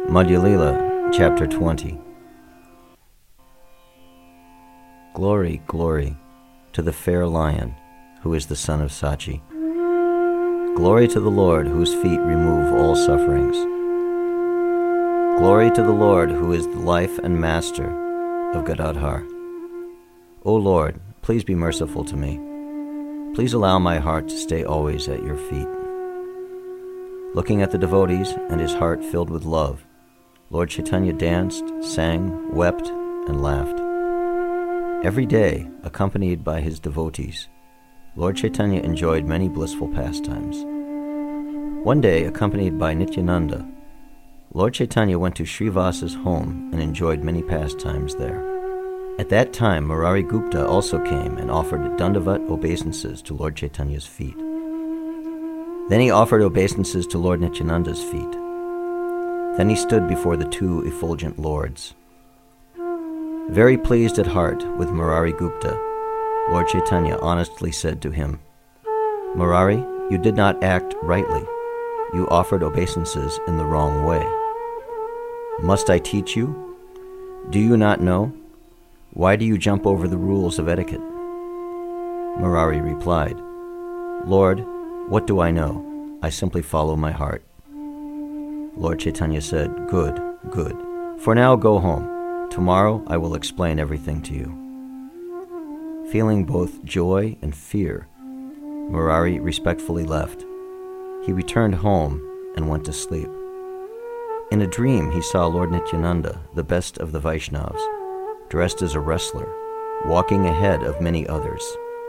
Madhya Lila, Chapter 20. Glory, glory to the fair lion, who is the son of Sachi. Glory to the Lord, whose feet remove all sufferings. Glory to the Lord, who is the life and master of Gadadhar. O Lord, please be merciful to me. Please allow my heart to stay always at your feet. Looking at the devotees and his heart filled with love, Lord Chaitanya danced, sang, wept, and laughed. Every day, accompanied by his devotees, Lord Chaitanya enjoyed many blissful pastimes. One day, accompanied by Nityananda, Lord Chaitanya went to Srivasa's home and enjoyed many pastimes there. At that time, Murari Gupta also came and offered Dandavat obeisances to Lord Chaitanya's feet. Then he offered obeisances to Lord Nityananda's feet. Then he stood before the two effulgent lords. Very pleased at heart with Murari Gupta, Lord Chaitanya honestly said to him, "Murari, you did not act rightly. You offered obeisances in the wrong way. Must I teach you? Do you not know? Why do you jump over the rules of etiquette?" Murari replied, "Lord, what do I know? I simply follow my heart." Lord Chaitanya said, "Good, good. For now go home. Tomorrow I will explain everything to you." Feeling both joy and fear, Murari respectfully left. He returned home and went to sleep. In a dream he saw Lord Nityananda, the best of the Vaishnavas, dressed as a wrestler, walking ahead of many others.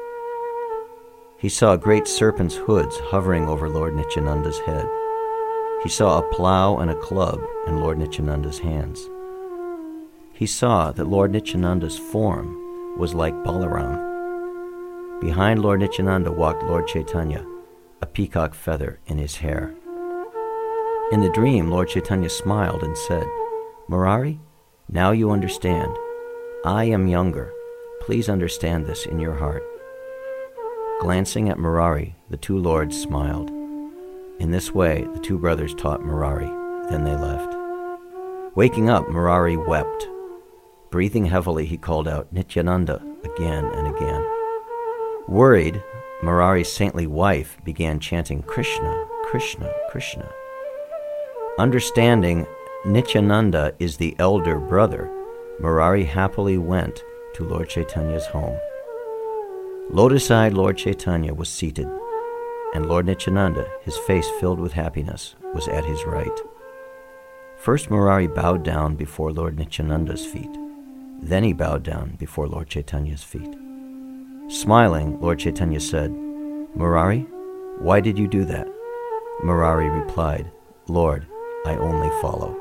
He saw great serpents' hoods hovering over Lord Nityananda's head. He saw a plow and a club in Lord Nityananda's hands. He saw that Lord Nityananda's form was like Balaram. Behind Lord Nityananda walked Lord Chaitanya, a peacock feather in his hair. In the dream, Lord Chaitanya smiled and said, "Murari, now you understand. I am younger. Please understand this in your heart." Glancing at Murari, the two lords smiled. In this way, the two brothers taught Murari. Then they left. Waking up, Murari wept. Breathing heavily, he called out, "Nityananda," again and again. Worried, Murari's saintly wife began chanting, "Krishna, Krishna, Krishna." Understanding Nityananda is the elder brother, Murari happily went to Lord Chaitanya's home. Lotus-eyed Lord Chaitanya was seated, and Lord Nityananda, his face filled with happiness, was at his right. First Murari bowed down before Lord Nityananda's feet. Then he bowed down before Lord Chaitanya's feet. Smiling, Lord Chaitanya said, "Murari, why did you do that?" Murari replied, "Lord, I only follow."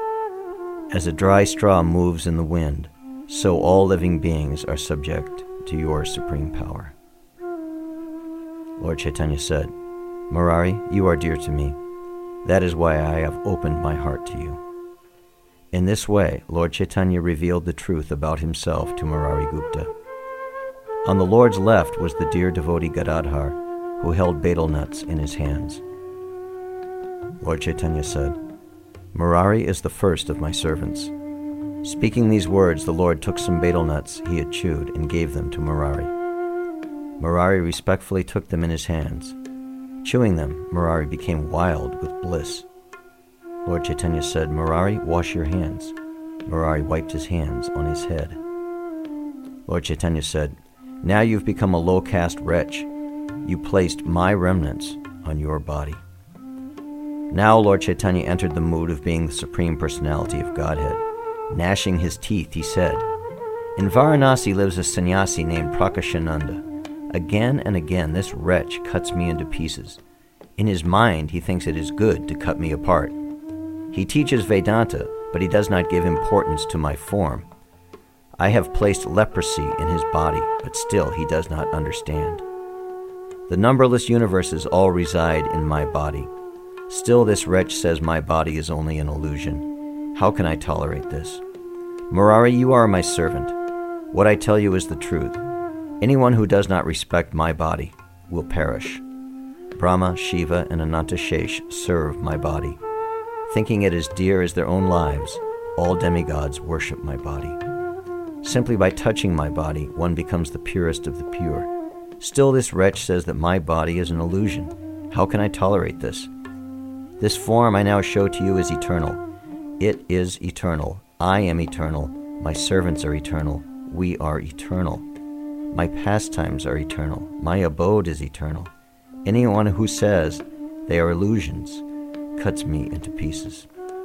As a dry straw moves in the wind, so all living beings are subject to your supreme power. Lord Chaitanya said, "Murari, you are dear to me. That is why I have opened my heart to you." In this way, Lord Chaitanya revealed the truth about himself to Murari Gupta. On the Lord's left was the dear devotee Gadadhar, who held betel nuts in his hands. Lord Chaitanya said, "Murari is the first of my servants." Speaking these words, the Lord took some betel nuts he had chewed and gave them to Murari. Murari respectfully took them in his hands. Chewing them, Murari became wild with bliss. Lord Chaitanya said, "Murari, wash your hands." Murari wiped his hands on his head. Lord Chaitanya said, "Now you've become a low-caste wretch. You placed my remnants on your body." Now Lord Chaitanya entered the mood of being the Supreme Personality of Godhead. Gnashing his teeth, he said, "In Varanasi lives a sannyasi named Prakashananda. Again and again this wretch cuts me into pieces. In his mind he thinks it is good to cut me apart. He teaches Vedanta, but he does not give importance to my form. I have placed leprosy in his body, but still he does not understand. The numberless universes all reside in my body. Still this wretch says my body is only an illusion. How can I tolerate this? Murari, you are my servant. What I tell you is the truth. Anyone who does not respect my body will perish. Brahma, Shiva, and Anantashesh serve my body. Thinking it as dear as their own lives, all demigods worship my body. Simply by touching my body, one becomes the purest of the pure. Still this wretch says that my body is an illusion. How can I tolerate this? This form I now show to you is eternal. It is eternal. I am eternal. My servants are eternal. We are eternal. My pastimes are eternal. My abode is eternal. Anyone who says they are illusions cuts me into pieces.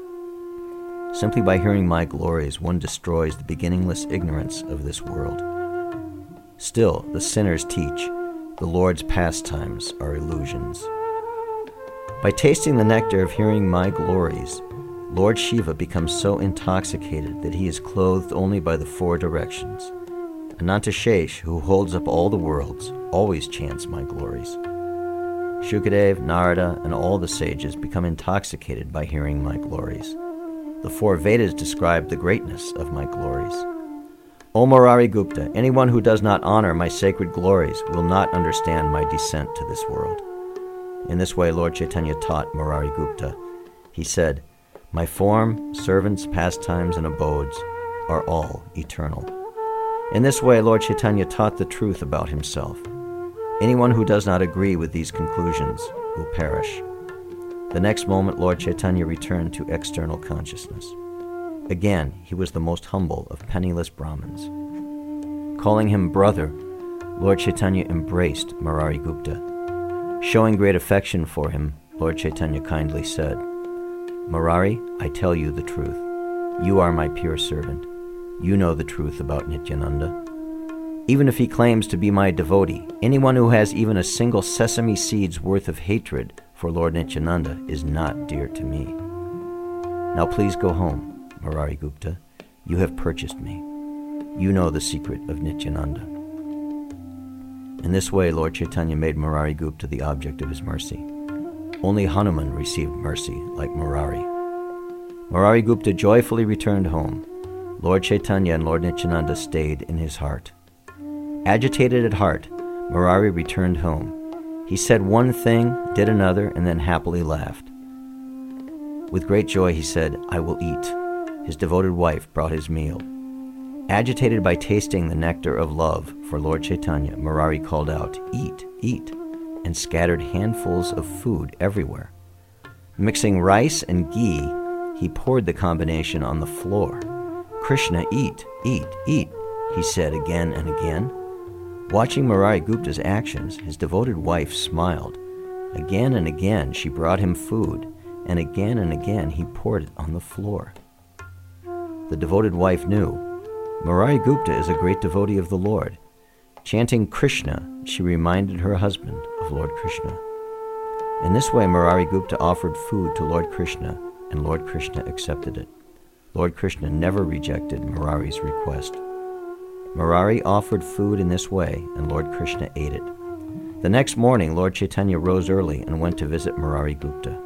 Simply by hearing my glories, one destroys the beginningless ignorance of this world. Still, the sinners teach the Lord's pastimes are illusions. By tasting the nectar of hearing my glories, Lord Shiva becomes so intoxicated that he is clothed only by the four directions. Anantashesh, who holds up all the worlds, always chants my glories. Shukadev, Narada, and all the sages become intoxicated by hearing my glories. The four Vedas describe the greatness of my glories. O Murari Gupta, anyone who does not honor my sacred glories will not understand my descent to this world. In this way, Lord Chaitanya taught Murari Gupta. He said, my form, servants, pastimes, and abodes are all eternal. In this way, Lord Chaitanya taught the truth about himself. Anyone who does not agree with these conclusions will perish. The next moment, Lord Chaitanya returned to external consciousness. Again, he was the most humble of penniless Brahmins. Calling him brother, Lord Chaitanya embraced Murari Gupta. Showing great affection for him, Lord Chaitanya kindly said, Murari, I tell you the truth. You are my pure servant. You know the truth about Nityananda. Even if he claims to be my devotee, anyone who has even a single sesame seed's worth of hatred for Lord Nityananda is not dear to me. Now please go home, Murari Gupta. You have purchased me. You know the secret of Nityananda. In this way, Lord Chaitanya made Murari Gupta the object of his mercy. Only Hanuman received mercy like Murari. Murari Gupta joyfully returned home. Lord Chaitanya and Lord Nityananda stayed in his heart. Agitated at heart, Murari returned home. He said one thing, did another, and then happily laughed. With great joy he said, I will eat. His devoted wife brought his meal. Agitated by tasting the nectar of love for Lord Chaitanya, Murari called out, Eat, eat, and scattered handfuls of food everywhere. Mixing rice and ghee, he poured the combination on the floor. Krishna, eat, eat, eat, he said again and again. Watching Murari Gupta's actions, his devoted wife smiled. Again and again she brought him food, and again he poured it on the floor. The devoted wife knew Murari Gupta is a great devotee of the Lord. Chanting Krishna, she reminded her husband of Lord Krishna. In this way, Murari Gupta offered food to Lord Krishna, and Lord Krishna accepted it. Lord Krishna never rejected Murari's request. Murari offered food in this way, and Lord Krishna ate it. The next morning, Lord Chaitanya rose early and went to visit Murari Gupta.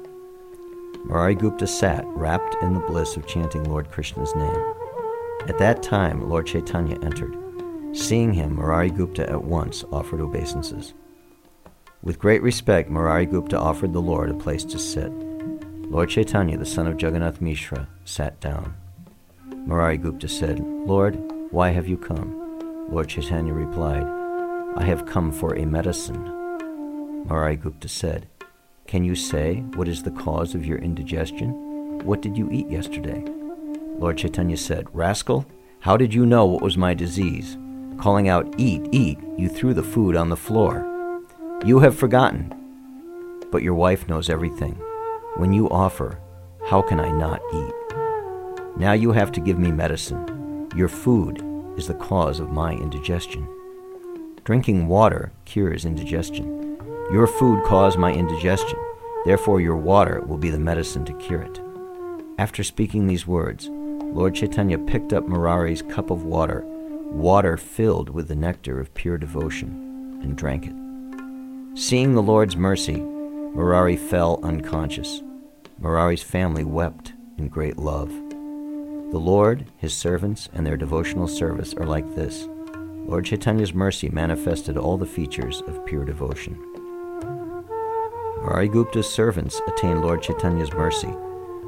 Murari Gupta sat, wrapped in the bliss of chanting Lord Krishna's name. At that time, Lord Chaitanya entered. Seeing him, Murari Gupta at once offered obeisances. With great respect, Murari Gupta offered the Lord a place to sit. Lord Chaitanya, the son of Jagannath Mishra, sat down. Murari Gupta said, Lord, why have you come? Lord Chaitanya replied, I have come for a medicine. Murari Gupta said, Can you say what is the cause of your indigestion? What did you eat yesterday? Lord Chaitanya said, Rascal, how did you know what was my disease? Calling out, Eat, eat, you threw the food on the floor. You have forgotten, but your wife knows everything. When you offer, how can I not eat? Now you have to give me medicine. Your food is the cause of my indigestion. Drinking water cures indigestion. Your food caused my indigestion. Therefore your water will be the medicine to cure it. After speaking these words, Lord Chaitanya picked up Murari's cup of water, water filled with the nectar of pure devotion, and drank it. Seeing the Lord's mercy, Murari fell unconscious. Murari's family wept in great love. The Lord, his servants, and their devotional service are like this. Lord Chaitanya's mercy manifested all the features of pure devotion. Murari Gupta's servants attained Lord Chaitanya's mercy.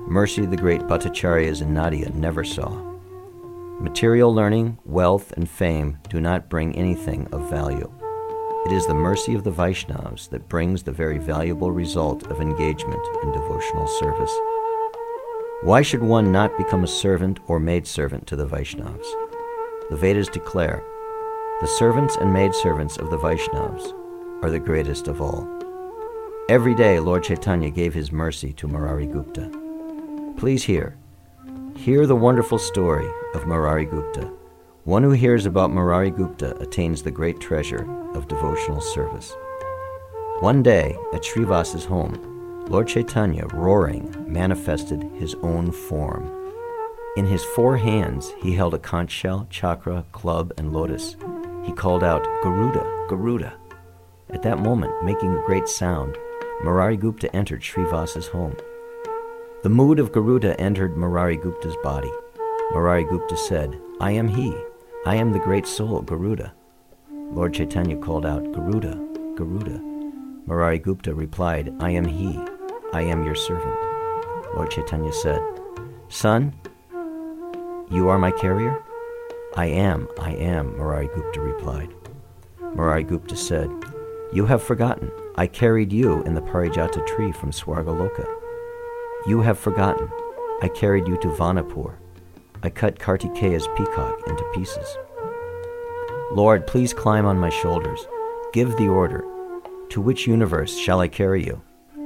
mercy the great Bhattacharyas and Nadia never saw. Material learning, wealth, and fame do not bring anything of value. It is the mercy of the Vaishnavas that brings the very valuable result of engagement in devotional service. Why should one not become a servant or maidservant to the Vaishnavas? The Vedas declare, the servants and maidservants of the Vaishnavas are the greatest of all. Every day Lord Chaitanya gave his mercy to Murari Gupta. Please hear the wonderful story of Murari Gupta. One who hears about Murari Gupta attains the great treasure of devotional service. One day, at Srivasa's home, Lord Chaitanya, roaring, manifested his own form. In his 4 hands, he held a conch shell, chakra, club, and lotus. He called out, Garuda, Garuda. At that moment, making a great sound, Murari Gupta entered Srivasa's home. The mood of Garuda entered Murari Gupta's body. Murari Gupta said, I am he. I am the great soul, Garuda. Lord Chaitanya called out, Garuda, Garuda. Murari Gupta replied, I am he. I am your servant. Lord Chaitanya said, Son, you are my carrier? I am, Murari Gupta replied. Murari Gupta said, You have forgotten. I carried you in the Parijata tree from Swargaloka. You have forgotten. I carried you to Vanapur. I cut Kartikeya's peacock into pieces. Lord, please climb on my shoulders. Give the order. To which universe shall I carry you?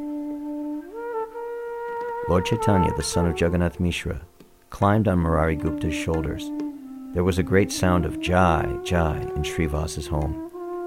Lord Chaitanya, the son of Jagannath Mishra, climbed on Murari Gupta's shoulders. There was a great sound of Jai, Jai in Srivasa's home.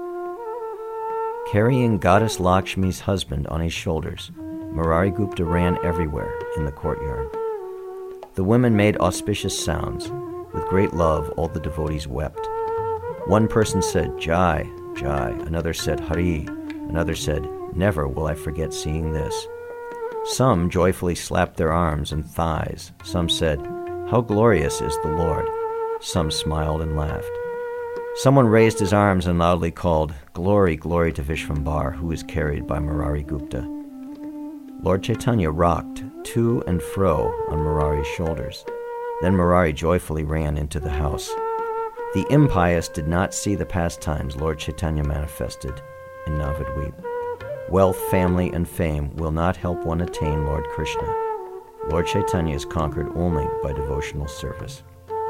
Carrying goddess Lakshmi's husband on his shoulders, Murari Gupta ran everywhere in the courtyard. The women made auspicious sounds. With great love, all the devotees wept. One person said, Jai, Jai. Another said, Hari. Another said, Never will I forget seeing this. Some joyfully slapped their arms and thighs. Some said, How glorious is the Lord. Some smiled and laughed. Someone raised his arms and loudly called, Glory, glory to Vishvambar, who is carried by Murari Gupta. Lord Chaitanya rocked to and fro on Murari's shoulders. Then Murari joyfully ran into the house. The impious did not see the pastimes Lord Chaitanya manifested in Navadvip. Wealth, family, and fame will not help one attain Lord Krishna. Lord Chaitanya is conquered only by devotional service.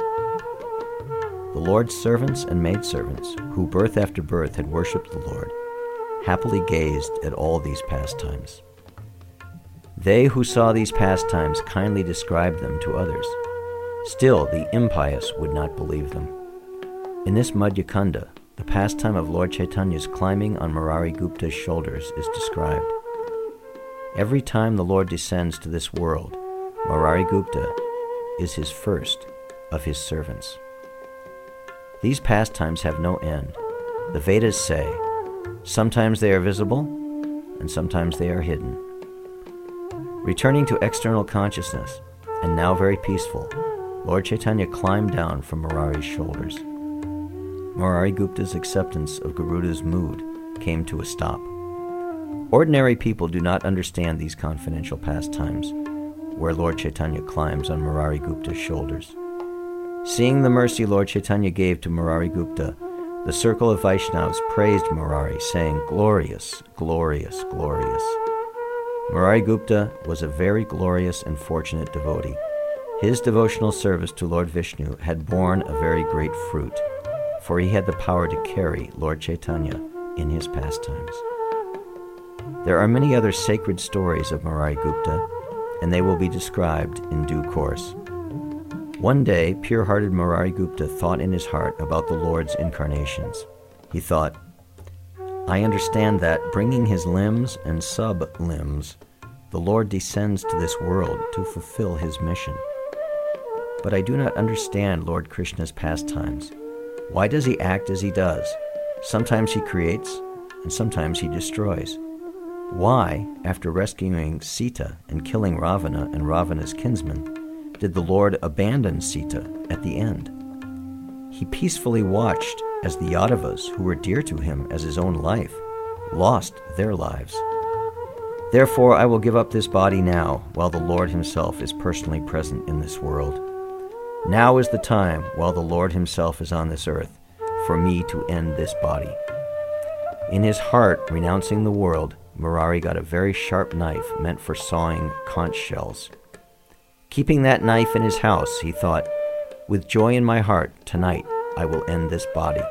The Lord's servants and maidservants, who birth after birth had worshipped the Lord, happily gazed at all these pastimes. They who saw these pastimes kindly described them to others. Still, the impious would not believe them. In this Madhyakanda, the pastime of Lord Chaitanya's climbing on Murari Gupta's shoulders is described. Every time the Lord descends to this world, Murari Gupta is his first of his servants. These pastimes have no end. The Vedas say, sometimes they are visible, and sometimes they are hidden. Returning to external consciousness, and now very peaceful, Lord Chaitanya climbed down from Murari's shoulders. Murari Gupta's acceptance of Garuda's mood came to a stop. Ordinary people do not understand these confidential pastimes, where Lord Chaitanya climbs on Murari Gupta's shoulders. Seeing the mercy Lord Chaitanya gave to Murari Gupta, the circle of Vaishnavas praised Murari, saying, Glorious, glorious, glorious. Murari Gupta was a very glorious and fortunate devotee. His devotional service to Lord Vishnu had borne a very great fruit, for he had the power to carry Lord Chaitanya in his pastimes. There are many other sacred stories of Murari Gupta, and they will be described in due course. One day, pure-hearted Murari Gupta thought in his heart about the Lord's incarnations. He thought, I understand that, bringing his limbs and sub-limbs, the Lord descends to this world to fulfill his mission. But I do not understand Lord Krishna's pastimes. Why does he act as he does? Sometimes he creates, and sometimes he destroys. Why, after rescuing Sita and killing Ravana and Ravana's kinsmen, did the Lord abandon Sita at the end? He peacefully watched as the Yadavas, who were dear to him as his own life, lost their lives. Therefore I will give up this body now, while the Lord himself is personally present in this world. Now is the time, while the Lord himself is on this earth, for me to end this body." In his heart, renouncing the world, Murari got a very sharp knife meant for sawing conch shells. Keeping that knife in his house, he thought, "With joy in my heart, tonight I will end this body."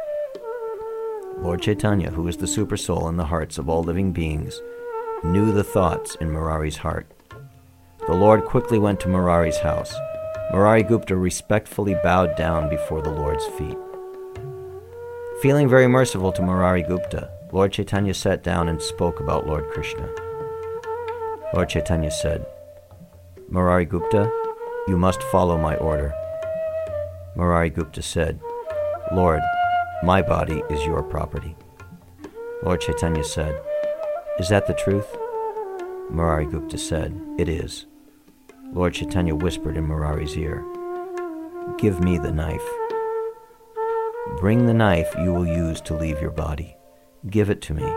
Lord Chaitanya, who is the super soul in the hearts of all living beings, knew the thoughts in Murari's heart. The Lord quickly went to Murari's house. Murari Gupta respectfully bowed down before the Lord's feet. Feeling very merciful to Murari Gupta, Lord Chaitanya sat down and spoke about Lord Krishna. Lord Chaitanya said, "Murari Gupta, you must follow my order." Murari Gupta said, "Lord, my body is your property." Lord Chaitanya said, "Is that the truth?" Murari Gupta said, "It is." Lord Chaitanya whispered in Murari's ear, "Give me the knife. Bring the knife you will use to leave your body. Give it to me.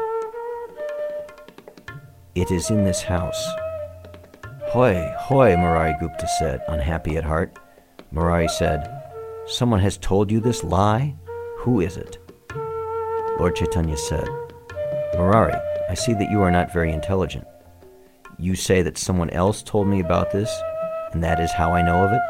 It is in this house." "Hoy, hoy," Murari Gupta said, unhappy at heart. Murari said, "Someone has told you this lie? Who is it?" Lord Chaitanya said, "Murari, I see that you are not very intelligent. You say that someone else told me about this, and that is how I know of it?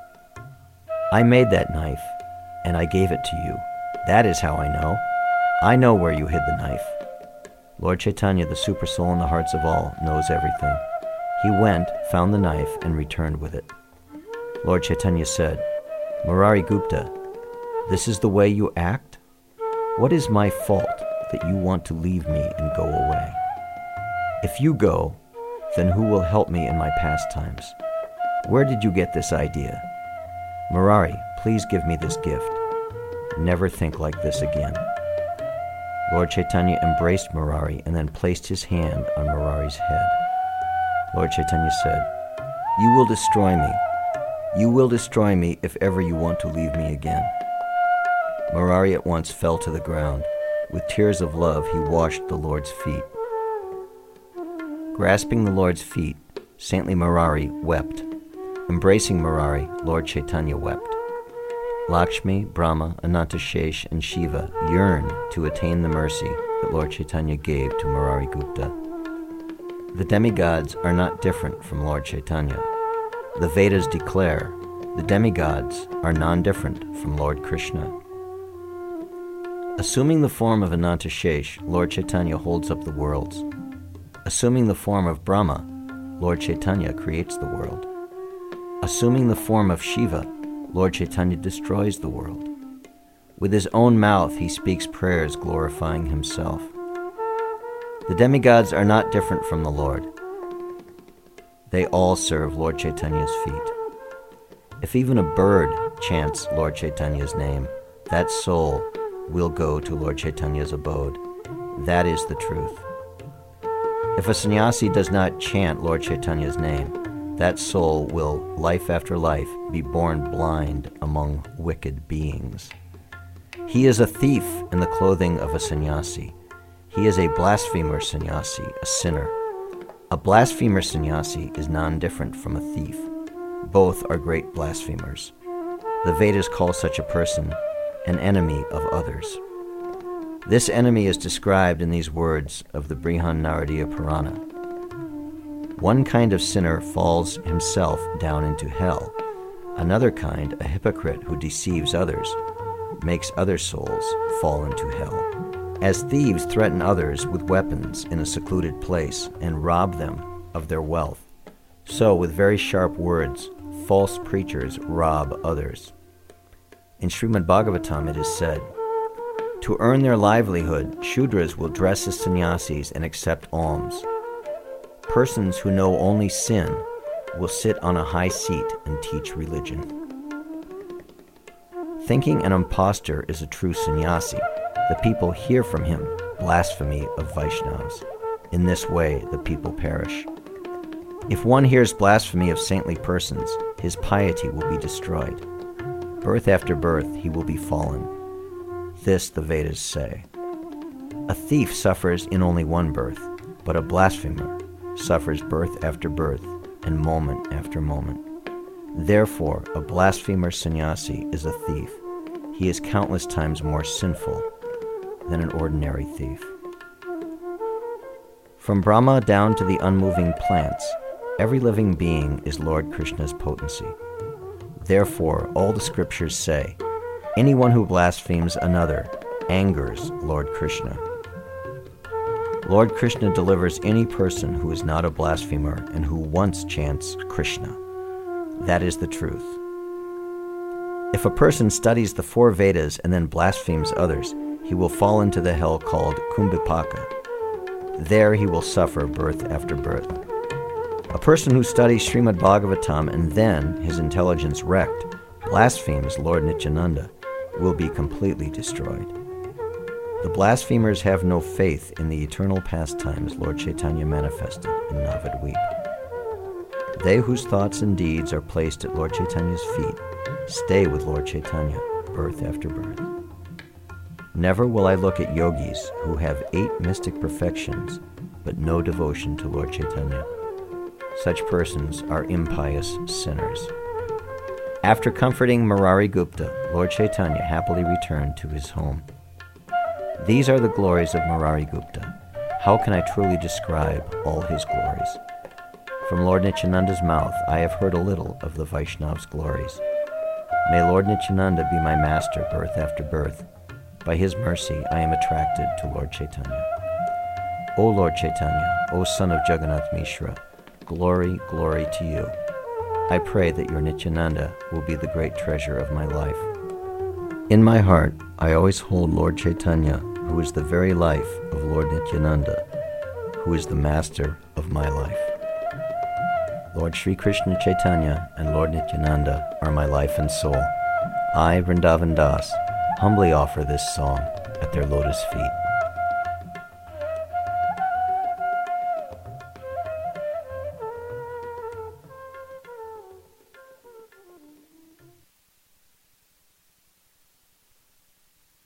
I made that knife, and I gave it to you. That is how I know. I know where you hid the knife." Lord Chaitanya, the super soul in the hearts of all, knows everything. He went, found the knife, and returned with it. Lord Chaitanya said, "Murari Gupta, this is the way you act? What is my fault that you want to leave me and go away? If you go, then who will help me in my pastimes? Where did you get this idea? Murari, please give me this gift. Never think like this again." Lord Chaitanya embraced Murari and then placed his hand on Murari's head. Lord Chaitanya said, "You will destroy me. You will destroy me if ever you want to leave me again." Murari at once fell to the ground. With tears of love, he washed the Lord's feet. Grasping the Lord's feet, saintly Murari wept. Embracing Murari, Lord Chaitanya wept. Lakshmi, Brahma, Anantashesh, and Shiva yearned to attain the mercy that Lord Chaitanya gave to Murari Gupta. The demigods are not different from Lord Chaitanya. The Vedas declare the demigods are non-different from Lord Krishna. Assuming the form of Anantashesh, Lord Chaitanya holds up the worlds. Assuming the form of Brahma, Lord Chaitanya creates the world. Assuming the form of Shiva, Lord Chaitanya destroys the world. With his own mouth, he speaks prayers glorifying himself. The demigods are not different from the Lord. They all serve Lord Chaitanya's feet. If even a bird chants Lord Chaitanya's name, that soul will go to Lord Chaitanya's abode. That is the truth. If a sannyasi does not chant Lord Chaitanya's name, that soul will, life after life, be born blind among wicked beings. He is a thief in the clothing of a sannyasi. He is a blasphemer sannyasi, a sinner. A blasphemer sannyasi is non-different from a thief. Both are great blasphemers. The Vedas call such a person an enemy of others. This enemy is described in these words of the Brihan Naradiya Purana. One kind of sinner falls himself down into hell. Another kind, a hypocrite who deceives others, makes other souls fall into hell. As thieves threaten others with weapons in a secluded place and rob them of their wealth, so with very sharp words, false preachers rob others. In Srimad Bhagavatam it is said, "To earn their livelihood, Shudras will dress as sannyasis and accept alms. Persons who know only sin will sit on a high seat and teach religion." Thinking an impostor is a true sannyasi, the people hear from him blasphemy of Vaishnavas. In this way, the people perish. If one hears blasphemy of saintly persons, his piety will be destroyed. Birth after birth, he will be fallen. This the Vedas say. A thief suffers in only one birth, but a blasphemer suffers birth after birth and moment after moment. Therefore, a blasphemer sannyasi is a thief. He is countless times more sinful than an ordinary thief. From Brahma down to the unmoving plants, every living being is Lord Krishna's potency. Therefore, all the scriptures say, anyone who blasphemes another angers Lord Krishna. Lord Krishna delivers any person who is not a blasphemer and who once chants Krishna. That is the truth. If a person studies the 4 Vedas and then blasphemes others, he will fall into the hell called Kumbhipaka. There he will suffer birth after birth. A person who studies Srimad Bhagavatam and then, his intelligence wrecked, blasphemes Lord Nityananda, will be completely destroyed. The blasphemers have no faith in the eternal pastimes Lord Chaitanya manifested in Navadvip. They whose thoughts and deeds are placed at Lord Chaitanya's feet stay with Lord Chaitanya birth after birth. Never will I look at yogis who have 8 mystic perfections but no devotion to Lord Chaitanya. Such persons are impious sinners. After comforting Murari Gupta, Lord Chaitanya happily returned to his home. These are the glories of Murari Gupta. How can I truly describe all his glories? From Lord Nityananda's mouth, I have heard a little of the Vaishnav's glories. May Lord Nityananda be my master birth after birth. By his mercy, I am attracted to Lord Chaitanya. O Lord Chaitanya, O son of Jagannath Mishra, glory, glory to you. I pray that your Nityananda will be the great treasure of my life. In my heart, I always hold Lord Chaitanya, who is the very life of Lord Nityananda, who is the master of my life. Lord Sri Krishna Chaitanya and Lord Nityananda are my life and soul. I, Vrindavan Das, humbly offer this song at their lotus feet.